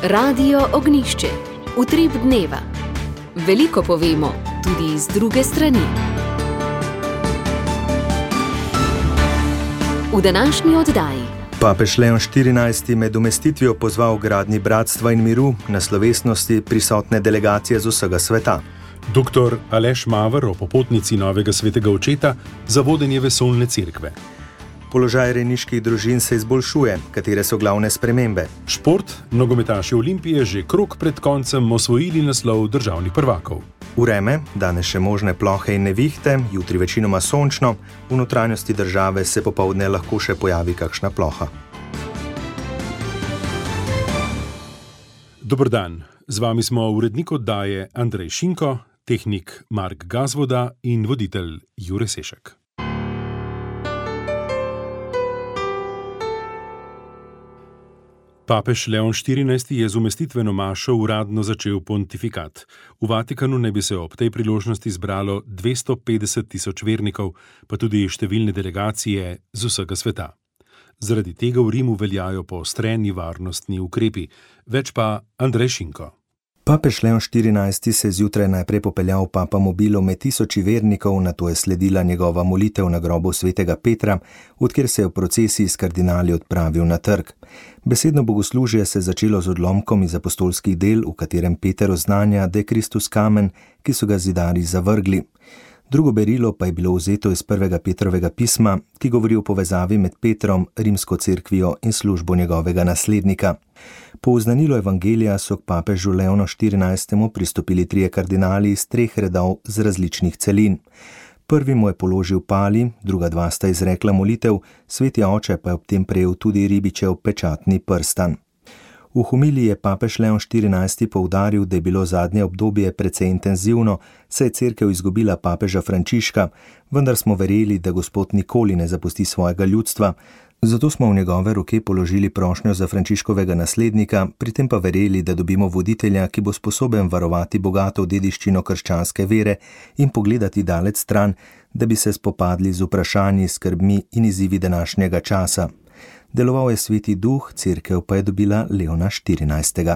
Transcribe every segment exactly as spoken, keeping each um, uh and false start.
Radio Ognjišče. Utrip dneva. Veliko povemo, tudi iz druge strani. V današnji oddaji. Papež Leon štirinajsti med umestitvijo pozval k gradnji bratstva in miru na slovesnosti prisotne delegacije z vsega sveta. Doktor Aleš Maver o popotnici novega svetega očeta za vodenje vesoljne cerkve. Položaj rejniških družin se izboljšuje, katere so glavne spremembe. Šport, nogometaši Olimpije že krog pred koncem osvojili naslov državnih prvakov. Vreme, danes še možne plohe in nevihte, jutri večinoma sončno, v notranjosti države se popoldne lahko še pojavi kakšna ploha. Dober dan, z vami smo urednik oddaje Andrej Šinko, tehnik Mark Gazvoda in voditelj Jure Sešek. Papež Leon štirinajsti je z umestitveno mašo uradno začel pontifikat. V Vatikanu naj bi se ob tej priložnosti zbralo dvesto petdeset tisoč vernikov, pa tudi številne delegacije z vsega sveta. Zaradi tega v Rimu veljajo poostreni varnostni ukrepi. Več pa Andrej Šinko. Papež Leon štirinajsti se je zjutraj najprej popeljal v papa mobilu med tisoči vernikov, nato je sledila njegova molitev na grobu svetega Petra, odkjer se je v procesiji s kardinali odpravil na trg. Besedno bogoslužje se je začelo z odlomkom iz apostolskih del, v katerem Peter oznanja, da je Kristus kamen, ki so ga zidarji zavrgli. Drugo berilo pa je bilo vzeto iz prvega Petrovega pisma, ki govori o povezavi med Petrom, rimsko cerkvijo in službo njegovega naslednika. Po oznanilu evangelija so k papežu Leonu štirinajstemu pristopili trije kardinali iz treh redov z različnih celin. Prvi mu je položil pali, druga dva sta izrekla molitev, sveti oče pa je ob tem prejel tudi ribičev pečatni prstan. V homiliji je papež Leon štirinajsti poudaril, da je bilo zadnje obdobje precej intenzivno, saj je cerkev izgubila papeža Frančiška, vendar smo verjeli, da Gospod nikoli ne zapusti svojega ljudstva, zato smo v njegove roke položili prošnjo za Frančiškovega naslednika, pri tem pa verjeli, da dobimo voditelja, ki bo sposoben varovati bogato dediščino krščanske vere in pogledati daleč stran, da bi se spopadli z vprašanji, skrbmi in izzivi današnjega časa. Deloval je sveti duh, cerkev pa je dobila Leona štirinajstega.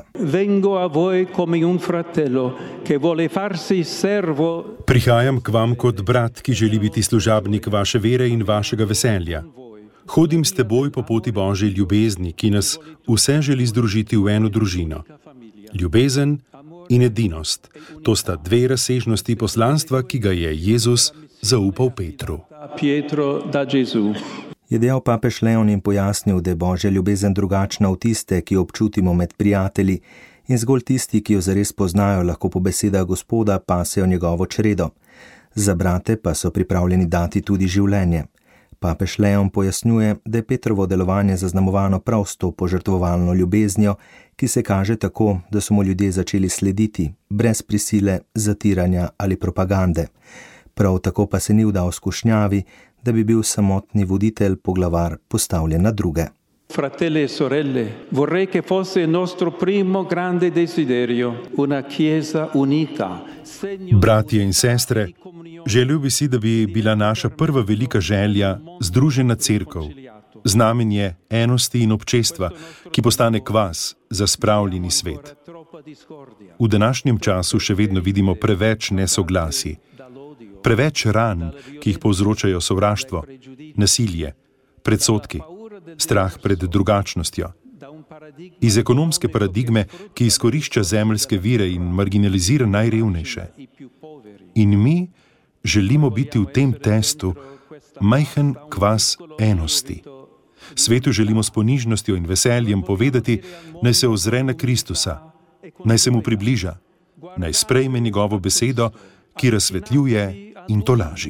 Prihajam k vam kot brat, ki želi biti služabnik vaše vere in vašega veselja. Hodim s teboj po poti Božje ljubezni, ki nas vse želi združiti v eno družino. Ljubezen in edinost, to sta dve razsežnosti poslanstva, ki ga je Jezus zaupal Petru. Je dejal papež Leon in pojasnil, da je Božja ljubezen drugačna od tiste, ki jo občutimo med prijatelji, in zgolj tisti, ki jo zares poznajo, lahko po besedah Gospoda pasejo njegovo čredo. Za brate pa so pripravljeni dati tudi življenje. Papež Leon pojasnjuje, da je Petrovo delovanje zaznamovano prav s to požrtvovalno ljubeznijo, ki se kaže tako, da so mu ljudje začeli slediti, brez prisile, zatiranja ali propagande. Prav tako pa se ni vdal skušnjavi, da bi bil samotni voditelj, poglavar, postavljen na druge. Fratelli e sorelle, vorrei che fosse il nostro primo grande desiderio, una chiesa unita. Bratje in sestre, želel bi si, da bi bila naša prva velika želja združena cerkev, znamenje enosti in občestva, ki postane kvas za spravljeni svet. V današnjem času še vedno vidimo preveč nesoglasij, preveč ran, ki jih povzročajo sovraštvo, nasilje, predsodki, strah pred drugačnostjo. Iz ekonomske paradigme, ki izkorišča zemeljske vire in marginalizira najrevnejše. In mi želimo biti v tem testu majhen kvas enosti. Svetu želimo s ponižnostjo in veseljem povedati, naj se ozre na Kristusa, naj se mu približa, naj sprejme njegovo besedo, ki razsvetljuje in tolaži.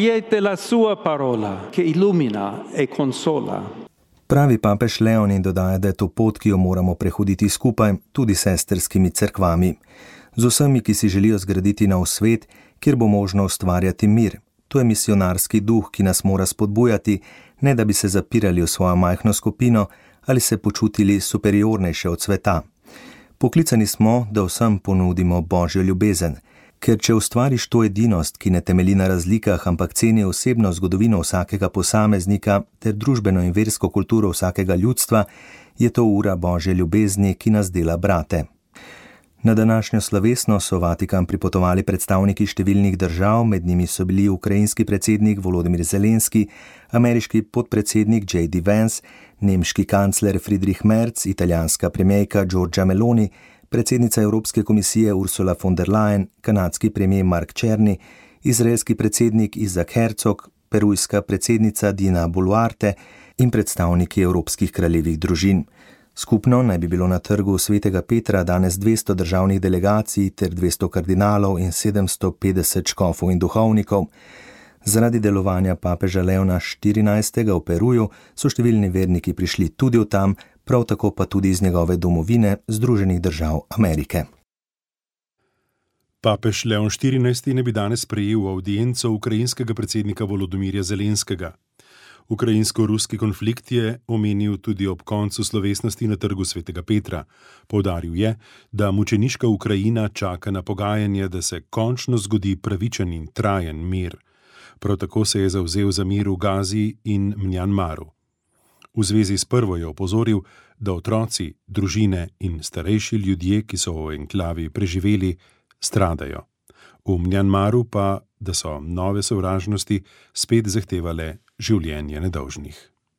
Pravi papež Leon in dodaja, da je to pot, ki jo moramo prehoditi skupaj, tudi s sestrskimi cerkvami. Z vsemi, ki si želijo zgraditi nov svet, kjer bo možno ustvarjati mir. To je misionarski duh, ki nas mora spodbujati, ne da bi se zapirali v svojo majhno skupino ali se počutili superiornejše od sveta. Poklicani smo, da vsem ponudimo Božjo ljubezen. Ker če ustvariš to edinost, ki ne temelji na razlikah, ampak ceni osebno zgodovino vsakega posameznika ter družbeno in versko kulturo vsakega ljudstva, je to ura Božje ljubezni, ki nas dela brate. Na današnjo slovesnost so v Vatikan pripotovali predstavniki številnih držav, med njimi so bili ukrajinski predsednik Volodymyr Zelenski, ameriški podpredsednik J D Vance, nemški kancler Friedrich Merz, italijanska premierka Giorgia Meloni, predsednica Evropske komisije Ursula von der Leyen, kanadski premier Mark Černy, izraelski predsednik Isaac Herzog, perujska predsednica Dina Boluarte in predstavniki evropskih kraljevih družin. Skupno naj bi bilo na trgu svetega Petra danes dvesto državnih delegacij ter dvesto kardinalov in sedemsto petdeset škofov in duhovnikov. Zaradi delovanja papeža Leona štirinajstega v Peruju so številni verniki prišli tudi od tam, prav tako pa tudi iz njegove domovine, Združenih držav Amerike. Papež Leon štirinajsti ne bi danes sprejel avdienco ukrajinskega predsednika Volodymyrja Zelenskega. Ukrajinsko-ruski konflikt je omenil tudi ob koncu slovesnosti na trgu svetega Petra. Poudaril je, da mučeniška Ukrajina čaka na pogajanje, da se končno zgodi pravičen in trajen mir. Prav tako se je zavzel za mir v Gazi in Mjanmaru. V zvezi s prvo je opozoril, da otroci, družine in starejši ljudje, ki so v enklavi preživeli, stradajo. V Mjanmaru pa, da so nove sovražnosti spet zahtevale življenje nedolžnih.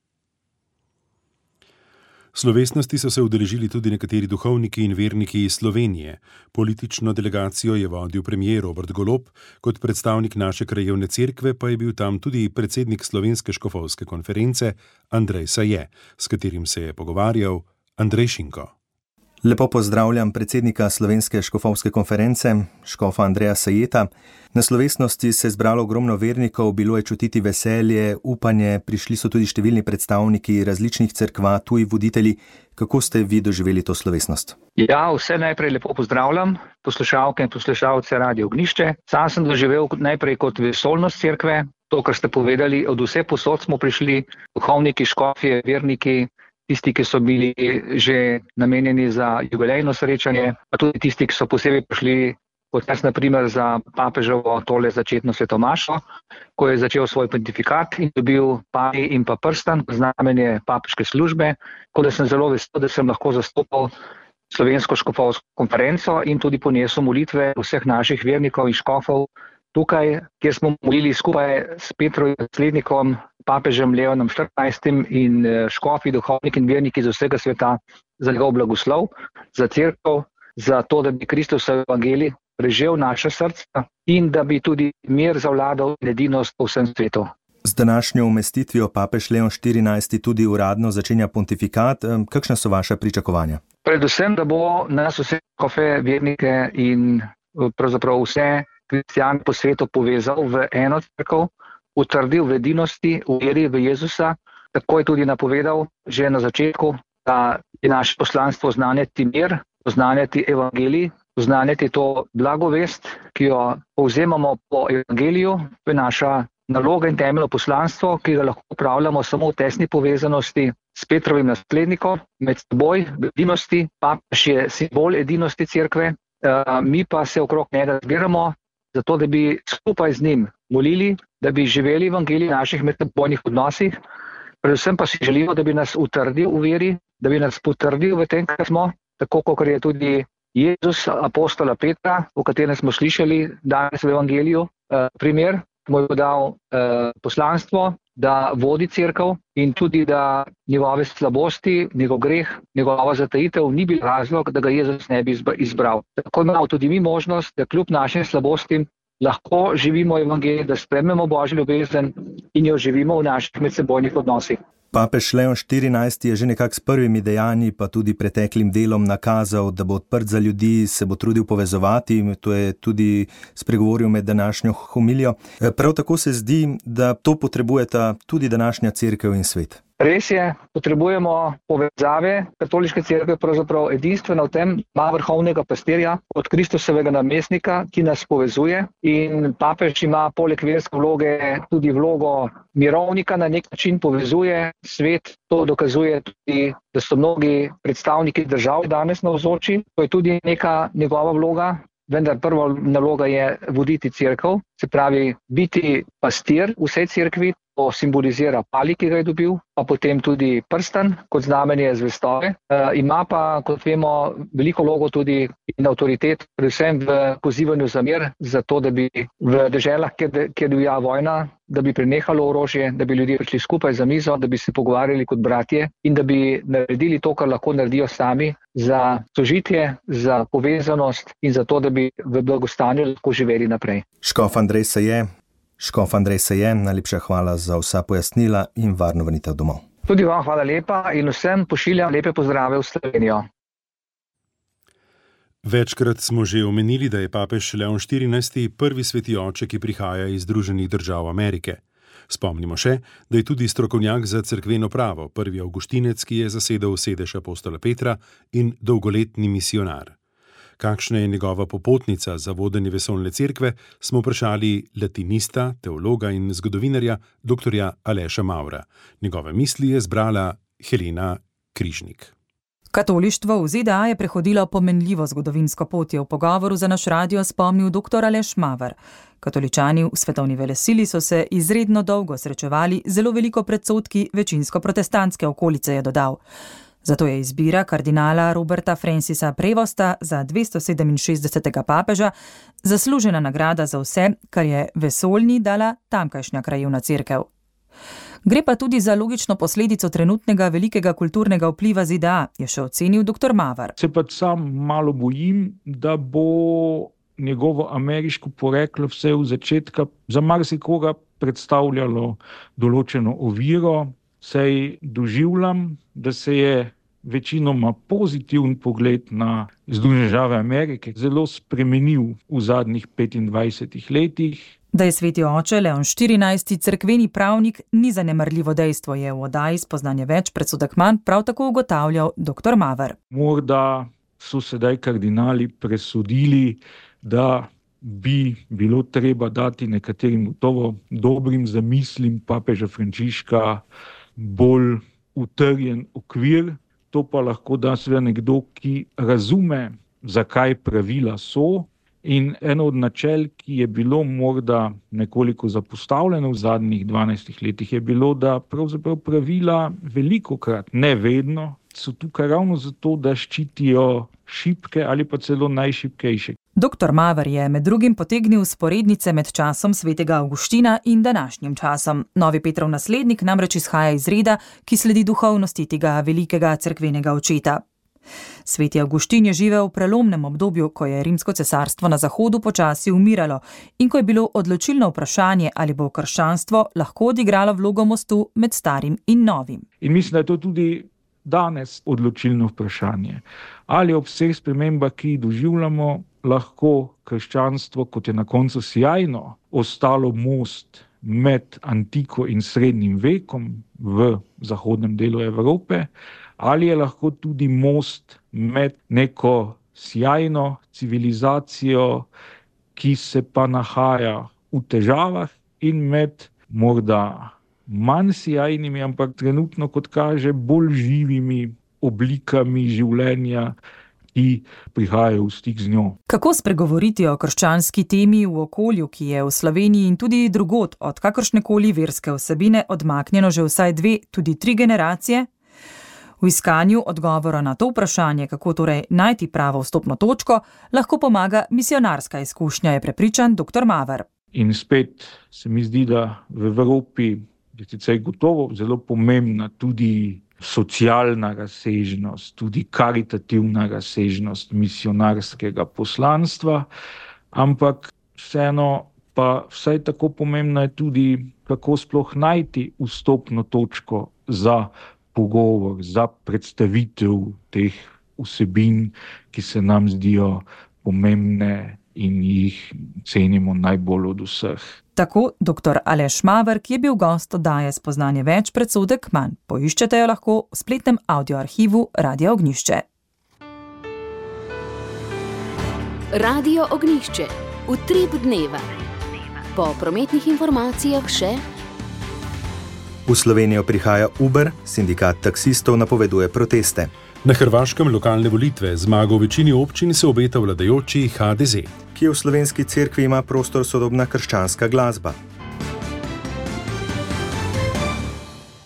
Slovesnosti so se udeležili tudi nekateri duhovniki in verniki iz Slovenije. Politično delegacijo je vodil premier Robert Golob, kot predstavnik naše krajevne cerkve pa je bil tam tudi predsednik Slovenske škofovske konference Andrej Saje, s katerim se je pogovarjal Andrej Šinko. Lepo pozdravljam predsednika Slovenske škofovske konference, škofa Andreja Sajeta. Na slovesnosti se je zbralo ogromno vernikov, bilo je čutiti veselje, upanje, prišli so tudi številni predstavniki različnih cerkva, tuji voditelji. Kako ste vi doživeli to slovesnost? Ja, vse najprej lepo pozdravljam, poslušalke in poslušalce Radio Ognjišče. Sam sem doživel najprej kot vesolnost cerkve, to, kar ste povedali, od vse posod smo prišli, duhovniki, škofje, verniki, tisti, ki so bili že namenjeni za jubilejno srečanje, pa tudi tisti, ki so posebej prišli, kot jaz na primer za papeževo tole začetno svetomašo, ko je začel svoj pontifikat in dobil pari in pa prstan, znamenje papeške službe, tako da sem zelo vesel, da sem lahko zastopal Slovensko škofovsko konferenco in tudi ponesel molitve vseh naših vernikov in škofov tukaj, kjer smo molili skupaj s Petrovim naslednikom, papežem Leonom štirinajstim in škofi, duhovniki in verniki iz vsega sveta za njegov blagoslov, za cerkev, za to, da bi Kristusov evangelij prežel naša srca in da bi tudi mir zavladal in edinost po vsem svetu. Z današnjo umestitvijo papež Leon štirinajsti tudi uradno začenja pontifikat. Kakšna so vaša pričakovanja? Predvsem, da bo nas vse škofe, vernike in pravzaprav vse kristjane po svetu povezal v eno cerkev, utrdil v edinosti, v veri v Jezusa. Tako je tudi napovedal že na začetku, da je naše poslanstvo oznanjati mir, oznanjati evangelij, oznanjati to blagovest, ki jo povzemamo po evangeliju, to je naša naloga in temeljno poslanstvo, ki ga lahko upravljamo samo v tesni povezanosti s Petrovim naslednikom, med seboj, v edinosti. Papež je simbol edinosti cerkve, mi pa se okrog njega zbiramo, zato da bi skupaj z njim molili, da bi živeli evangelij v naših medsebojnih odnosih, predvsem pa si želimo, da bi nas utrdil v veri, da bi nas potrdil v tem, kar smo, tako kot je tudi Jezus, apostola Petra, o katerem smo slišali danes v evangeliju, primer, mu je dal poslanstvo, da vodi cerkev in tudi, da njegove slabosti, njegov greh, njegova zatajitev ni bil razlog, da ga Jezus ne bi izbral. Tako imamo tudi mi možnost, da kljub našim slabostim lahko živimo evangelij, da sprejmemo Božjo ljubezen in jo živimo v naših medsebojnih odnosih. Papež Leon štirinajsti je že nekako s prvimi dejanji, pa tudi preteklim delom nakazal, da bo odprt za ljudi, se bo trudil povezovati, to je tudi spregovoril med današnjo homilijo. Prav tako se zdi, da to potrebujeta tudi današnja cerkev in svet. Res je, potrebujemo povezave, katoliške cerkve pravzaprav edinstvena v tem, ima vrhovnega pastirja od Kristusovega namestnika, ki nas povezuje, in papež ima poleg verske vloge tudi vlogo mirovnika, na nek način povezuje svet. To dokazuje tudi, da so mnogi predstavniki držav danes navzoči, to je tudi neka njegova vloga. Vendar prva naloga je voditi cerkev, se pravi biti pastir vsej cerkvi, To simbolizira pali, ki ga je dobil, pa potem tudi prstan kot znamenje zvestobe. E, ima pa, kot vemo, veliko vlogo tudi in avtoritet, predvsem v pozivanju za mir, zato da bi v deželah, kjer, kjer divja vojna, da bi prenehalo orožje, da bi ljudje prišli skupaj za mizo, da bi se pogovarjali kot bratje in da bi naredili to, kar lahko naredijo sami za sožitje, za povezanost in za to, da bi v blagostanju lahko živeli naprej. Škof Andrej Seje, Škof Andrej Seje, najlepša hvala za vsa pojasnila in varno vrnitev domov. Tudi vam hvala lepa in vsem pošiljam lepe pozdrave v Slovenijo. Večkrat smo že omenili, da je papež Leon štirinajsti prvi sveti oče, ki prihaja iz Združenih držav Amerike. Spomnimo še, da je tudi strokovnjak za cerkveno pravo, prvi avguštinec, ki je zasedel sedež apostola Petra in dolgoletni misionar. Kakšna je njegova popotnica za vodenje vesoljne cerkve, smo vprašali latinista, teologa in zgodovinarja doktorja Aleša Mavra. Njegove misli je zbrala Helena Križnik. Katolištvo v Z D A je prehodilo pomenljivo zgodovinsko pot, je v pogovoru za naš radio spomnil doktor Aleš Maver. Katoličani v svetovni velesili so se izredno dolgo srečevali, zelo veliko predsodki večinsko protestantske okolice, je dodal. Zato je izbira kardinala Roberta Francisa Prevosta za dvestosedeminšestdesetega papeža zaslužena nagrada za vse, kar je vesoljni dala tamkajšnja krajevna cerkev. Gre pa tudi za logično posledico trenutnega velikega kulturnega vpliva Z D A, je še ocenil doktor Mavar. Se pa sam malo bojim, da bo njegovo ameriško poreklo vse v začetka za marsikoga predstavljalo določeno oviro, saj doživljam, da se je večinoma pozitiven pogled na Združene države Amerike zelo spremenil v zadnjih petindvajsetih letih. Da je sveti oče Leon štirinajsti cerkveni pravnik, ni zanemarljivo dejstvo, je v oddaji Spoznanje več predsodek manj prav tako ugotavljal doktor Maver. Morda so sedaj kardinali presodili, da bi bilo treba dati nekaterim gotovo dobrim zamislim papeža Frančiška bolj utrjen okvir. To pa lahko da seveda nekdo, ki razume, zakaj pravila so. In eno od načel, ki je bilo morda nekoliko zapostavljeno v zadnjih dvanajstih letih, je bilo, da pravzaprav pravila velikokrat, ne vedno, so tukaj ravno zato, da ščitijo šibke ali pa celo najšibkejše. Doktor Maver je med drugim potegnil sporednice med časom svetega Avguština in današnjim časom. Novi Petrov naslednik namreč izhaja iz reda, ki sledi duhovnosti tega velikega cerkvenega očeta. Sveti Avguštin je živel v prelomnem obdobju, ko je rimsko cesarstvo na zahodu počasi umiralo in ko je bilo odločilno vprašanje, ali bo krščanstvo lahko odigralo vlogo mostu med starim in novim. In mislim, da je to tudi danes odločilno vprašanje. Ali ob vseh spremembah, ki jih doživljamo, lahko krščanstvo, kot je na koncu sijajno ostalo most med antiko in srednjim vekom v zahodnem delu Evrope, ali je lahko tudi most med neko sijajno civilizacijo, ki se pa nahaja v težavah, in med morda manj sijajnimi, ampak trenutno, kot kaže, bolj živimi oblikami življenja, ki prihajajo v stik z njo. Kako spregovoriti o krščanski temi v okolju, ki je v Sloveniji in tudi drugod od kakršnekoli verske vsebine odmaknjeno že vsaj dve, tudi tri generacije? V iskanju odgovora na to vprašanje, kako torej najti pravo vstopno točko, lahko pomaga misionarska izkušnja, je prepričan doktor Maver. In spet se mi zdi, da v Evropi je sicer gotovo zelo pomembna tudi socialna razsežnost, tudi karitativna razsežnost misionarskega poslanstva, ampak vseeno pa vsaj tako pomembna je tudi, kako sploh najti vstopno točko za pogovor, za predstavitev teh vsebin, ki se nam zdijo pomembne in jih cenimo najbolj od vseh. Tako doktor Aleš Maver, ki je bil gost oddaje Spoznanje več predsodek manj. Poiščete jo lahko v spletnem audioarhivu Radia Ognjišče. Radio Ognjišče. Utrip dneva. Po prometnih informacijah še... V Slovenijo prihaja Uber, sindikat taksistov napoveduje proteste. Na Hrvaškem lokalne volitve, zmago v večini občin se obeta vladajoči H D Z. Kje v slovenski cerkvi ima prostor sodobna krščanska glasba.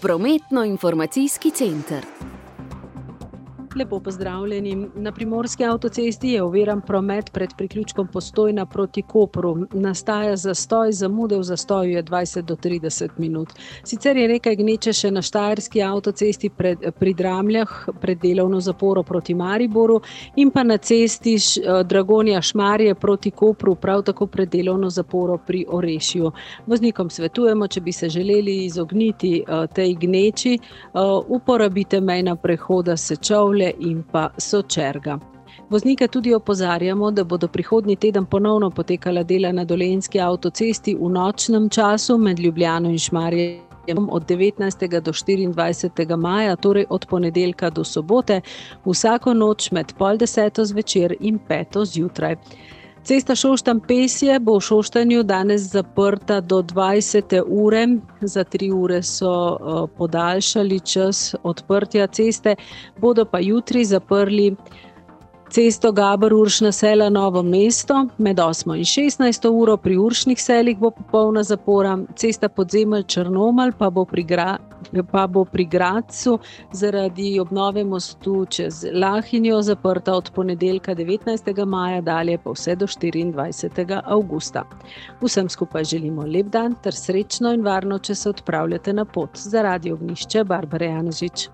Prometno-informacijski center. Lepo pozdravljeni. Na Primorski avtocesti je oviran promet pred priključkom Postojna proti Kopru. Nastaja zastoj, zamude v zastoju je dvajset do trideset minut. Sicer je nekaj gneče še na Štajerski avtocesti pred, pri Dramljah pred delovno zaporo proti Mariboru in pa na cesti Dragonja Šmarje proti Kopru, prav tako pred delovno zaporo pri Orešju. Voznikom svetujemo, če bi se želeli izogniti uh, tej gneči, uh, uporabite mejna prehoda Sečovlje in pa Sočerga. Voznike tudi opozarjamo, da bodo prihodnji teden ponovno potekala dela na Dolenjski avtocesti v nočnem času med Ljubljano in Šmarjem od devetnajstega do štiriindvajsetega maja, torej od ponedeljka do sobote, vsako noč med pol deseto zvečer in peto zjutraj. Cesta Šoštanj-Pesje bo v Šoštanju danes zaprta do dvajsete ure. Za tri ure so uh, podaljšali čas odprtja ceste, bodo pa jutri zaprli cesto Gaber-Uršna Sela Novo mesto med osmo in šestnajsto uro, pri Uršnih selih bo popolna zapora, cesta Podzemelj-Črnomelj pa bo pri Gra pa bo pri Gradcu zaradi obnove mostu čez Lahinjo zaprta od ponedeljka devetnajstega maja dalje pa vse do štiriindvajsetega avgusta. Vsem skupaj želimo lep dan ter srečno in varno, če se odpravljate na pot. Za Radio Ognjišče, Barbara Janežič.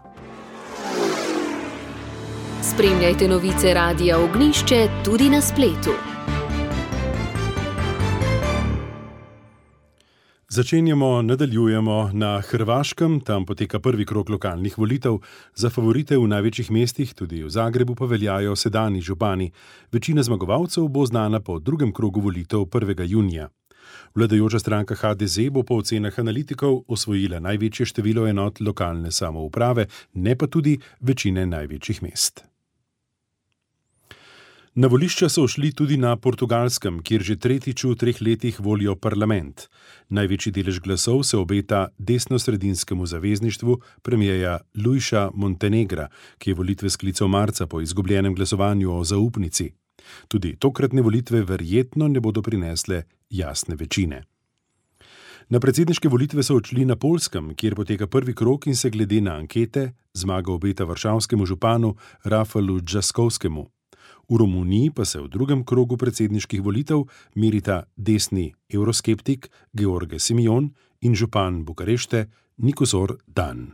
Spremljajte novice Radia Ognjišče tudi na spletu. Začenjamo, nadaljujemo na Hrvaškem, tam poteka prvi krog lokalnih volitev. Za favorite v največjih mestih, tudi v Zagrebu, pa veljajo sedanji župani. Večina zmagovalcev bo znana po drugem krogu volitev prvega junija. Vladajoča stranka H D Z bo po ocenah analitikov osvojila največje število enot lokalne samouprave, ne pa tudi večine največjih mest. Na volišča so šli tudi na Portugalskem, kjer že tretjič v treh letih volijo parlament. Največji delež glasov se obeta desnosredinskemu zavezništvu premierja Luisa Montenegra, ki je volitve sklical marca po izgubljenem glasovanju o zaupnici. Tudi tokratne volitve verjetno ne bodo prinesle jasne večine. Na predsedniške volitve so odšli na Poljskem, kjer poteka prvi krog in se glede na ankete zmaga obeta varšavskemu županu Rafalu Džaskovskemu. V Romuniji pa se v drugem krogu predsedniških volitev merita desni evroskeptik George Simeon in župan Bukarešte Nikosor Dan.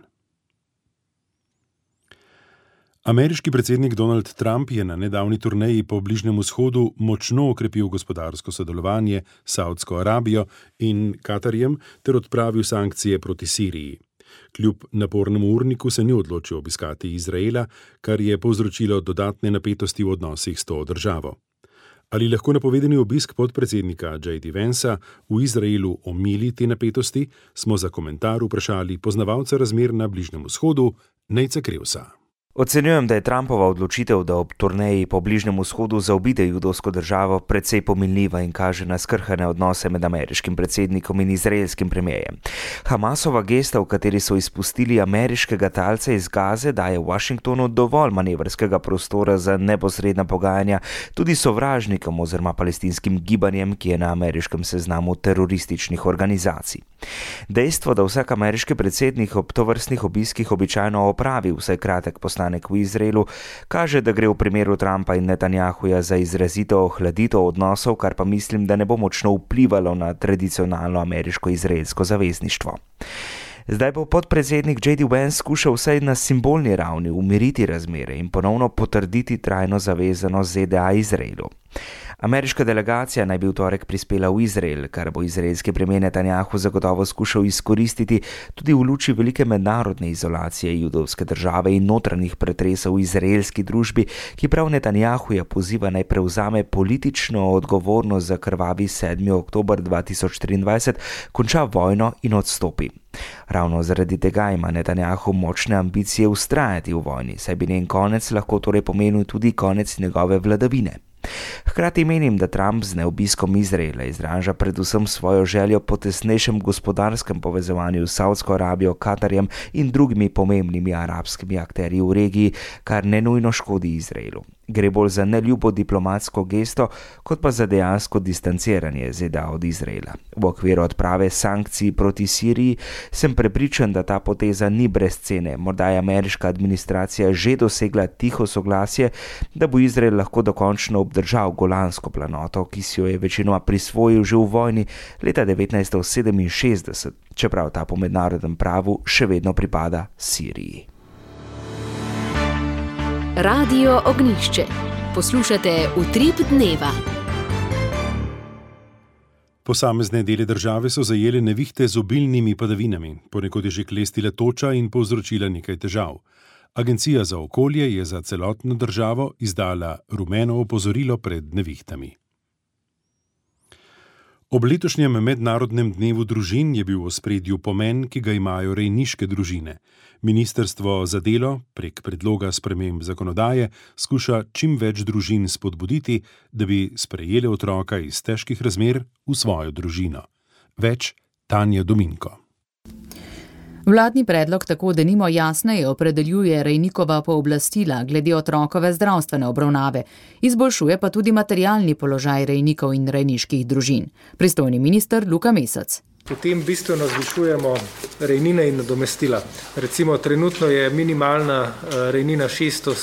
Ameriški predsednik Donald Trump je na nedavni turneji po Bližnjem vzhodu močno okrepil gospodarsko sodelovanje s Saudsko Arabijo in Katarjem ter odpravil sankcije proti Siriji. Kljub napornemu urniku se ni odločil obiskati Izraela, kar je povzročilo dodatne napetosti v odnosih s to državo. Ali lahko napovedani obisk podpredsednika J D Vansa v Izraelu omili te napetosti, smo za komentar vprašali poznavalca razmer na Bližnjem vzhodu, Nejca Krevsa. Ocenjujem, da je Trumpova odločitev, da ob turneji po Bližnjem vzhodu zaobide judovsko državo, precej pominljiva in kaže na skrhane odnose med ameriškim predsednikom in izraelskim premierjem. Hamasova gesta, v kateri so izpustili ameriškega talca iz Gaze, daje v Washingtonu dovolj manevrskega prostora za neposredna pogajanja tudi sovražnikom oziroma palestinskim gibanjem, ki je na ameriškem seznamu terorističnih organizacij. Dejstvo, da vsak ameriški predsednik ob tovrstnih obiskih običajno opravi vsaj kratek postanek v Izraelu, kaže, da gre v primeru Trumpa in Netanjahuja za izrazito ohladitev odnosov, kar pa mislim, da ne bo močno vplivalo na tradicionalno ameriško-izraelsko zavezništvo. Zdaj bo podpredsednik J D Vance skušal vsaj na simbolni ravni umiriti razmere in ponovno potrditi trajno zavezanost Z D A Izraelu. Ameriška delegacija naj bi v torek prispela v Izrael, kar bo izraelski premijer Netanjahu zagotovo skušal izkoristiti tudi v luči velike mednarodne izolacije judovske države in notranjih pretresov v izraelski družbi, ki prav Netanjahuja poziva naj prevzame politično odgovornost za krvavi sedmi oktober dva tisoč triindvajset, konča vojno in odstopi. Ravno zaradi tega ima Netanjahu močne ambicije vztrajati v vojni, saj bi njen konec lahko torej pomenil tudi konec njegove vladavine. Hkrati menim, da Trump z neobiskom Izraela izraža predvsem svojo željo po tesnejšem gospodarskem povezovanju s Saudsko Arabijo, Katarjem in drugimi pomembnimi arabskimi akterji v regiji, kar ne nujno škodi Izraelu. Gre bolj za neljubo diplomatsko gesto, kot pa za dejansko distanciranje Z D A od Izraela. V okviru odprave sankcij proti Siriji sem prepričan, da ta poteza ni brez cene. Morda je ameriška administracija že dosegla tiho soglasje, da bo Izrael lahko dokončno obdržal Golansko planoto, ki si jo je večinoma prisvojil že v vojni leta devetnajststo sedeminšestdeset, čeprav ta po mednarodnem pravu še vedno pripada Siriji. Radio Ognjišče. Poslušate Utrip dneva. Posamezne dele države so zajele nevihte z obilnimi padavinami. Ponekod je že klestila toča in povzročila nekaj težav. Agencija za okolje je za celotno državo izdala rumeno opozorilo pred nevihtami. Ob letošnjem mednarodnem dnevu družin je bil v ospredju pomen, ki ga imajo rejniške družine. Ministrstvo za delo prek predloga sprememb zakonodaje skuša čim več družin spodbuditi, da bi sprejeli otroka iz težkih razmer v svojo družino. Več Tanja Dominko. Vladni predlog tako denimo jasneje opredeljuje rejnikova pooblastila glede otrokove zdravstvene obravnave, izboljšuje pa tudi materialni položaj rejnikov in rejniških družin. Pristojni minister Luka Mesec. Potem bistveno zvišujemo rejnine in nadomestila. Recimo trenutno je minimalna rejnina šeststo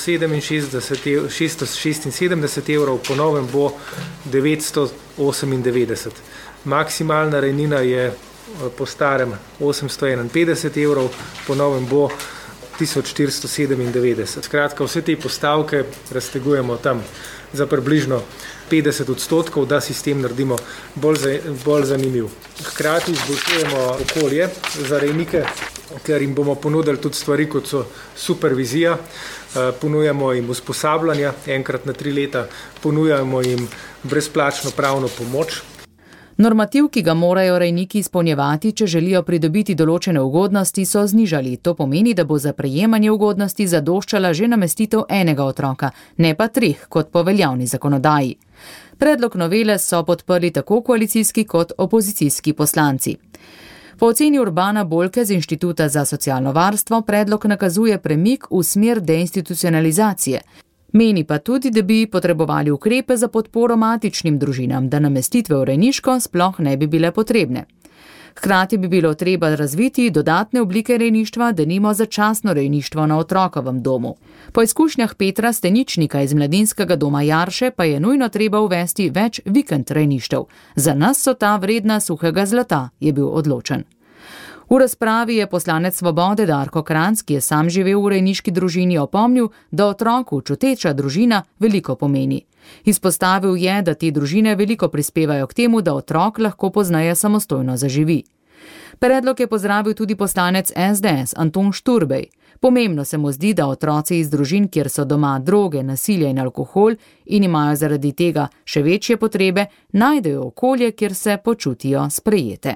šestinsedemdeset evrov, po novem bo devetsto osemindevetdeset. Maksimalna rejnina je po starem osemsto enainpetdeset evrov, po novem bo tisoč štiristo sedemindevetdeset. Skratka, vse te postavke raztegujemo tam za približno petdeset odstotkov, da sistem naredimo bolj, za, bolj zanimiv. Hkrati izboljšujemo okolje za rejnike, ker jim bomo ponudili tudi stvari, kot so supervizija, ponujamo jim usposabljanja enkrat na tri leta, ponujamo jim brezplačno pravno pomoč. Normativ, ki ga morajo rejniki izpolnjevati, če želijo pridobiti določene ugodnosti, so znižali. To pomeni, da bo za prejemanje ugodnosti zadoščala že namestitev enega otroka, ne pa treh, kot po veljavni zakonodaji. Predlog novele so podprli tako koalicijski kot opozicijski poslanci. Po oceni Urbana Bolke z Inštituta za socialno varstvo predlog nakazuje premik v smer deinstitucionalizacije. Meni pa tudi, da bi potrebovali ukrepe za podporo matičnim družinam, da namestitve v rejniško sploh ne bi bile potrebne. Hkrati bi bilo treba razviti dodatne oblike rejništva, denimo začasno rejništvo na otrokovem domu. Po izkušnjah Petra Steničnika iz Mladinskega doma Jarše pa je nujno treba uvesti več vikend rejništev. Za nas so ta vredna suhega zlata, je bil odločen. V razpravi je poslanec Svobode Darko Kranjc, ki je sam živel v rejniški družini, opomnil, da otroku čuteča družina veliko pomeni. Izpostavil je, da te družine veliko prispevajo k temu, da otrok lahko pozneje samostojno zaživi. Predlog je pozdravil tudi poslanec S D S Anton Šturbej. Pomembno se mu zdi, da otroci iz družin, kjer so doma droge, nasilje in alkohol in imajo zaradi tega še večje potrebe, najdejo okolje, kjer se počutijo sprejete.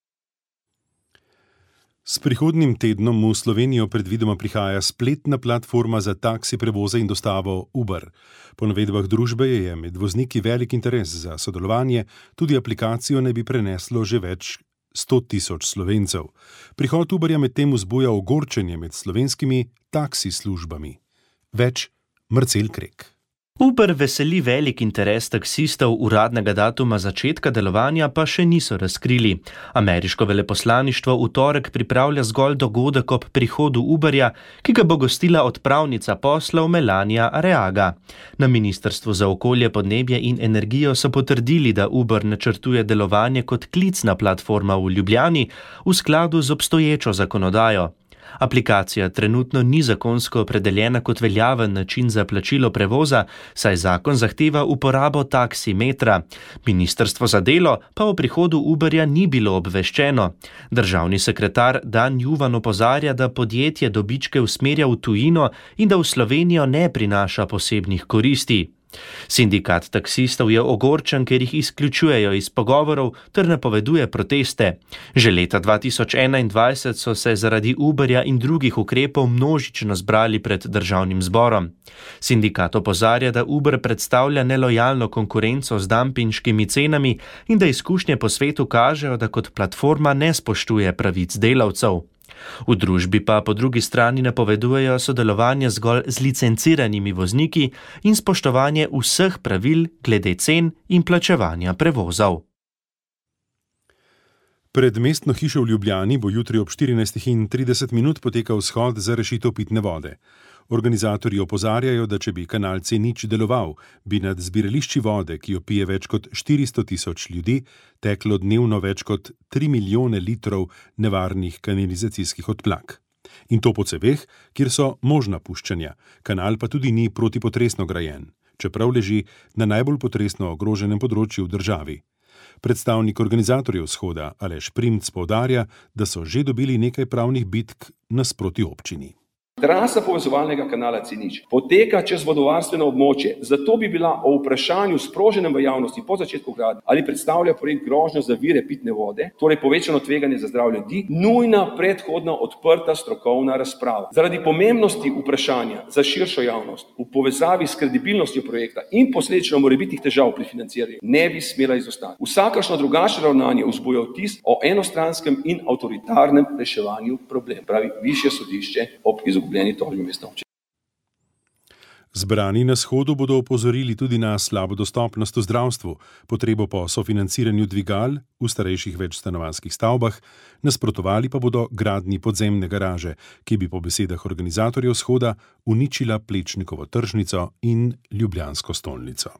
S prihodnjim tednom v Slovenijo predvidoma prihaja spletna platforma za taksi prevoze in dostavo Uber. Po navedbah družbe je med vozniki velik interes za sodelovanje, tudi aplikacijo naj bi preneslo že več sto tisoč Slovencev. Prihod Uberja medtem vzbuja ogorčenje med slovenskimi taksi službami. Več Marcel Krek. Uber veseli velik interes taksistov, uradnega datuma začetka delovanja pa še niso razkrili. Ameriško veleposlaništvo v torek pripravlja zgolj dogodek ob prihodu Uberja, ki ga bo gostila odpravnica poslov Melania Areaga. Na Ministrstvu za okolje, podnebje in energijo so potrdili, da Uber načrtuje delovanje kot klicna platforma v Ljubljani v skladu z obstoječo zakonodajo. Aplikacija trenutno ni zakonsko opredeljena kot veljaven način za plačilo prevoza, saj zakon zahteva uporabo taksimetra. Ministrstvo za delo pa o prihodu Uberja ni bilo obveščeno. Državni sekretar Dan Juvan opozarja, da podjetje dobičke usmerja v tujino in da v Slovenijo ne prinaša posebnih koristi. Sindikat taksistov je ogorčen, ker jih izključujejo iz pogovorov ter napoveduje proteste. Že leta dva tisoč enaindvajset so se zaradi Uberja in drugih ukrepov množično zbrali pred državnim zborom. Sindikat opozarja, da Uber predstavlja nelojalno konkurenco z dampinškimi cenami in da izkušnje po svetu kažejo, da kot platforma ne spoštuje pravic delavcev. V družbi pa po drugi strani napovedujejo sodelovanje zgolj z licenciranimi vozniki in spoštovanje vseh pravil glede cen in plačevanja prevozov. Pred mestno hišo v Ljubljani bo jutri ob štirinajstih trideset minut potekal shod za rešitev pitne vode. Organizatorji opozarjajo, da če bi kanal C nič deloval, bi nad zbirališči vode, ki jo pije več kot štiristo tisoč ljudi, teklo dnevno več kot tri milijone litrov nevarnih kanalizacijskih odplak. In to po ceveh, kjer so možna puščanja. Kanal pa tudi ni protipotresno grajen, čeprav leži na najbolj potresno ogroženem področju v državi. Predstavnik organizatorjev shoda Aleš Primc poudarja, da so že dobili nekaj pravnih bitk nasproti občini. Trasa povezovalnega kanala C nič poteka čez vodovarstveno območje, zato bi bila o vprašanju sproženem v javnosti po začetku gradnje ali predstavlja projekt grožnjo za vire pitne vode, torej povečano tveganje za zdravje ljudi, nujna predhodna odprta strokovna razprava. Zaradi pomembnosti vprašanja za širšo javnost v povezavi s kredibilnostjo projekta in posledično morebitnih težav pri financiranju ne bi smela izostati. Vsakršno drugačno ravnanje vzbuja vtis o enostranskem in avtoritarnem reševanju problema, pravi Višje sodišče ob izgubljenih. Zbrani na shodu bodo opozorili tudi na slabo dostopnost v zdravstvu, potrebo po sofinanciranju dvigal v starejših večstanovanjskih stavbah, nasprotovali pa bodo gradnji podzemne garaže, ki bi po besedah organizatorjev shoda uničila Plečnikovo tržnico in Ljubljansko stolnico.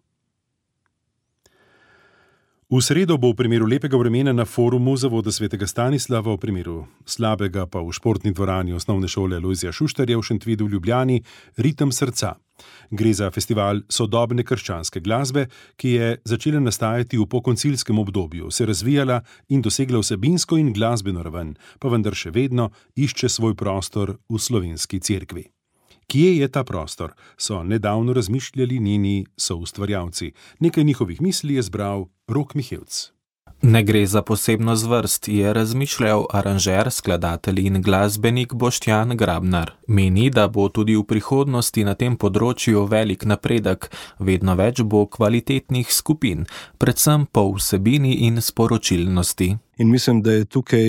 V sredo bo v primeru lepega vremena na forumu Zavoda svetega Stanislava, v primeru slabega pa v športni dvorani osnovne šole Lojzija Šuštarja v Šentvidu v Ljubljani Ritem srca. Gre za festival sodobne krščanske glasbe, ki je začela nastajati v pokoncilskem obdobju, se razvijala in dosegla vsebinsko in glasbeno raven, pa vendar še vedno išče svoj prostor v slovenski cerkvi. Kje je ta prostor, so nedavno razmišljali njeni soustvarjalci. Nekaj njihovih misli je zbral Rok Mihevc. Ne gre za posebno zvrst, je razmišljal aranžer, skladatelj in glasbenik Boštjan Grabnar. Meni, da bo tudi v prihodnosti na tem področju velik napredek, vedno več bo kvalitetnih skupin, predvsem po vsebini in sporočilnosti. In mislim, da je tukaj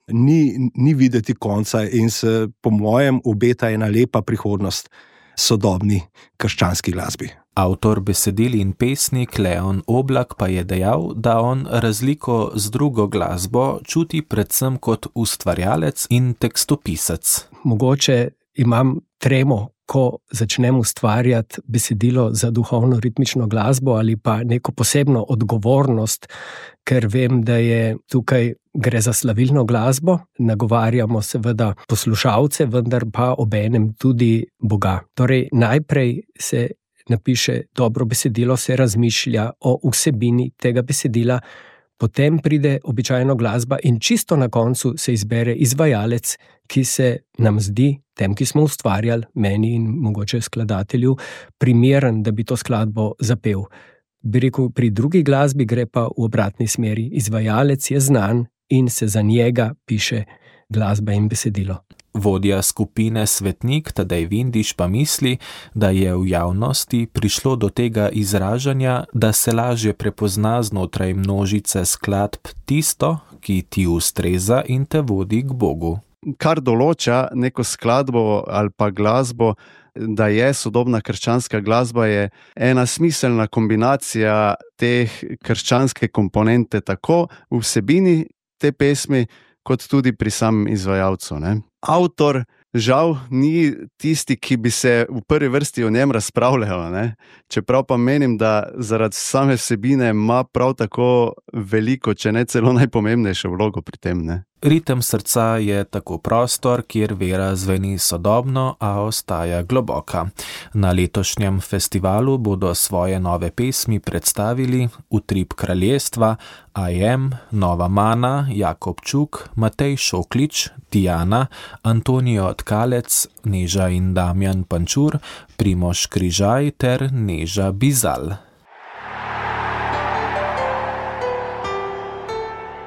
Ni, ni videti konca in se po mojem obeta ena lepa prihodnost sodobni krščanski glasbi. Avtor besedil in pesnik Leon Oblak pa je dejal, da on razliko z drugo glasbo čuti predvsem kot ustvarjalec in tekstopisec. Mogoče imam tremo, ko začnem ustvarjati besedilo za duhovno-ritmično glasbo ali pa neko posebno odgovornost, ker vem, da je tukaj gre za slavilno glasbo, nagovarjamo seveda poslušalce, vendar pa obenem tudi Boga. Torej, najprej se napiše dobro besedilo, se razmišlja o vsebini tega besedila, potem pride običajno glasba in čisto na koncu se izbere izvajalec, ki se nam zdi, tem, ki smo ustvarjali, meni in mogoče skladatelju, primeren, da bi to skladbo zapel. Bi rekel, pri drugi glasbi gre pa v obratni smeri. Izvajalec je znan in se za njega piše glasba in besedilo. Vodja skupine Svetnik Tadej Vindiš pa misli, da je v javnosti prišlo do tega izražanja, da se lažje prepozna znotraj množice skladb tisto, ki ti ustreza in te vodi k Bogu. Kar določa neko skladbo ali pa glasbo, da je sodobna krščanska glasba, je ena smiselna kombinacija teh krščanske komponente tako v vsebini te pesmi, kot tudi pri samem izvajalcu, ne. Avtor žal ni tisti, ki bi se v prvi vrsti o njem razpravljal, ne. Čeprav pa menim, da zaradi same vsebine ima prav tako veliko, če ne celo najpomembnejšo vlogo pri tem, ne. Ritem srca je tako prostor, kjer vera zveni sodobno, a ostaja globoka. Na letošnjem festivalu bodo svoje nove pesmi predstavili Utrip kraljestva, I Am, Nova Mana, Jakob Čuk, Matej Šoklič, Diana, Antonijo Tkalec, Neža in Damjan Pančur, Primož Križaj ter Neža Bizal.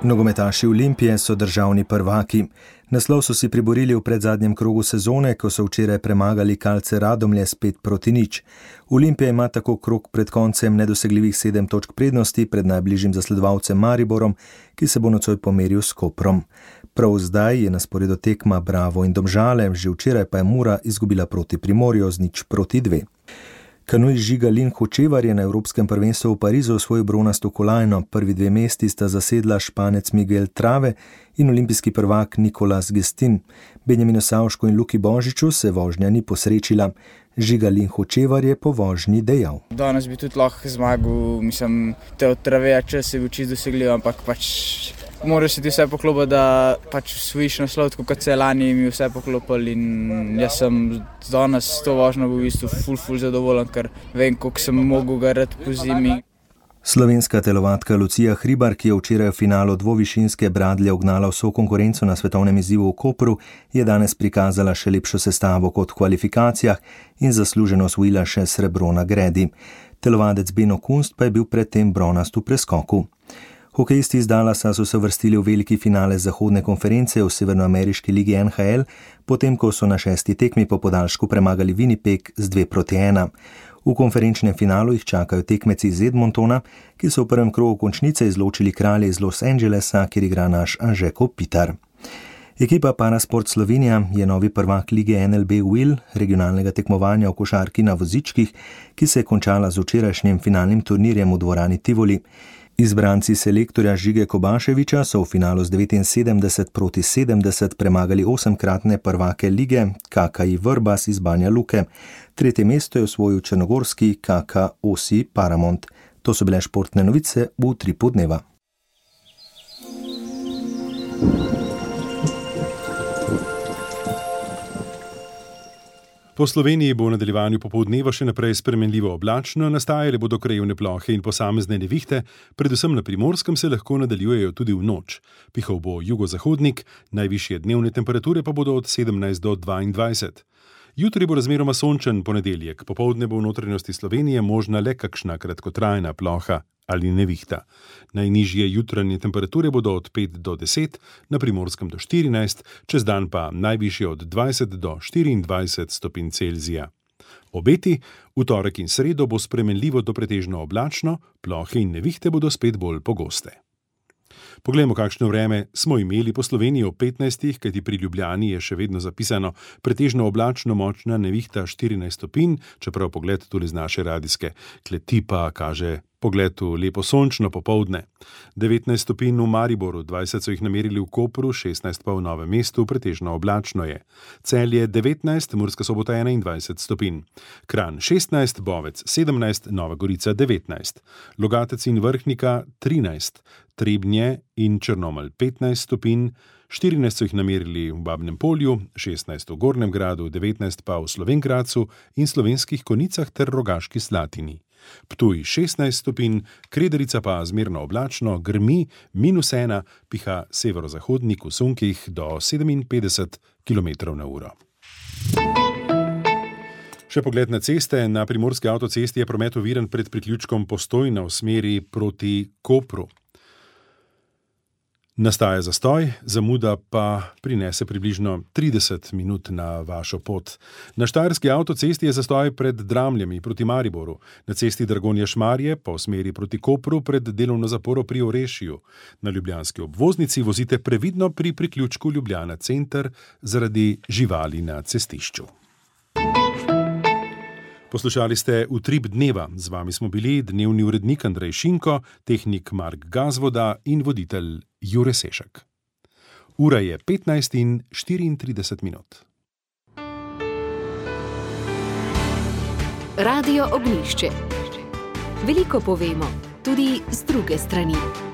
Nogometaši Olimpije so državni prvaki. Naslov so si priborili v predzadnjem krogu sezone, ko so včeraj premagali Kalce Radomlje s pet proti nič. Olimpija ima tako krog pred koncem nedosegljivih sedem točk prednosti pred najbližjim zasledovalcem Mariborom, ki se bo nocoj pomeril s Koprom. Prav zdaj je na sporedu tekma Bravo in Domžale, že včeraj pa je Mura izgubila proti Primorju z nič proti dve. Kanuist Žiga Lin Hočevar je na Evropskem prvenstvu v Parizu osvojil bronasto kolajno. Prvi dve mesti sta zasedla Španec Miguel Trave in olimpijski prvak Nicolas Gestin. Benjaminu Savšku in Luki Božiču se vožnja ni posrečila. Žiga Lin Hočevar je po vožnji dejal: Danes bi tudi lahko zmagal, mislim, te od Trave čas je bil čisto dosegljiv, ampak pač moraš si ti vse poklopiti, da pač osvojiš naslov, tako kot se je lani mi vse poklopili, in jaz sem danes s to vožnjo bil v bistvu ful, ful zadovoljen, ker vem, koliko sem mogel garati po zimi. Slovenska telovadka Lucija Hribar, ki je včeraj v finalu dvovišinske bradlje ugnala vso konkurenco na svetovnem izzivu v Kopru, je danes prikazala še lepšo sestavo kot v kvalifikacijah in zasluženo osvojila še srebro na gredi. Telovadec Beno Kunst pa je bil predtem bronast v preskoku. Hokejisti iz Dallasa so se vrstili v veliki finale zahodne konference v severnoameriški ligi N H L, potem ko so na šesti tekmi po podaljšku premagali Winnipeg z dve proti ena. V konferenčnem finalu jih čakajo tekmeci iz Edmontona, ki so v prvem krogu končnice izločili kralje iz Los Angelesa, kjer igra naš Anže Kopitar. Ekipa Parasport Slovenija je novi prvak lige N L B Will, regionalnega tekmovanja v košarki na vozičkih, ki se je končala z včerajšnjim finalnim turnirjem v dvorani Tivoli. Izbranci selektorja Žige Kobaševiča so v finalu z devetinsedemdeset proti sedemdeset premagali osemkratne prvake lige K K I Vrbas iz Banja Luke. Tretje mesto je osvojil črnogorski K K Osij Paramount. To so bile športne novice v utripu dneva. Po Sloveniji bo v nadaljevanju popoldneva še naprej spremenljivo oblačno, nastajale bodo krajevne plohe in posamezne nevihte, predvsem na Primorskem se lahko nadaljujejo tudi v noč. Pihal bo jugozahodnik, najvišje dnevne temperature pa bodo od sedemnajst do dvaindvajset. Jutri bo razmeroma sončen ponedeljek, popoldne bo v notranjosti Slovenije možna le kakšna kratkotrajna ploha ali nevihta. Najnižje jutranje temperature bodo od pet do deset, na Primorskem do štirinajst, čez dan pa najvišje od dvajset do štiriindvajset stopinj Celzija. Obeti, v torek in sredo bo spremenljivo do pretežno oblačno, plohe in nevihte bodo spet bolj pogoste. Poglejmo, kakšno vreme smo imeli po Sloveniji ob petnajstih, kajti pri Ljubljani je še vedno zapisano pretežno oblačno močna nevihta štirinajst stopinj, čeprav pogled tudi z naše radijske kleti pa kaže pogled v lepo sončno popoldne. devetnajst stopinj v Mariboru, dvajset so jih namerili v Kopru, šestnajst pa v Novem mestu, pretežno oblačno je. Celje devetnajst, Murska Sobota enaindvajset stopinj. Kranj šestnajst, Bovec sedemnajst, Nova Gorica devetnajst. Logatec in Vrhnika trinajst, Trebnje in Črnomelj petnajst stopinj, štirinajst so jih namerili v Babnem Polju, šestnajst v Gornjem Gradu, devetnajst pa v Slovenj Gradcu in Slovenskih Konicah ter Rogaški Slatini. Ptuj šestnajst stopinj, Krederica pa zmerno oblačno, grmi minus ena, piha severozahodnik v sunkih do sedeminpetdeset kilometrov na uro. Še pogled na ceste. Na Primorski avtocesti je promet oviran pred priključkom Postojna v smeri proti Kopru. Nastaja zastoj, zamuda pa prinese približno trideset minut na vašo pot. Na Štajerski avtocesti je zastoj pred Dramljami proti Mariboru, na cesti Dragonja-Šmarje pa v smeri proti Kopru pred delovno zaporo pri Orešiju. Na ljubljanski obvoznici vozite previdno pri priključku Ljubljana center zaradi živali na cestišču. Poslušali ste Utrip dneva. Z vami smo bili dnevni urednik Andrej Šinko, tehnik Mark Gazvoda in voditelj Jure Sešek. Ura je petnajst in štiriintrideset minut. Radio Ognjišče. Veliko povemo, tudi z druge strani.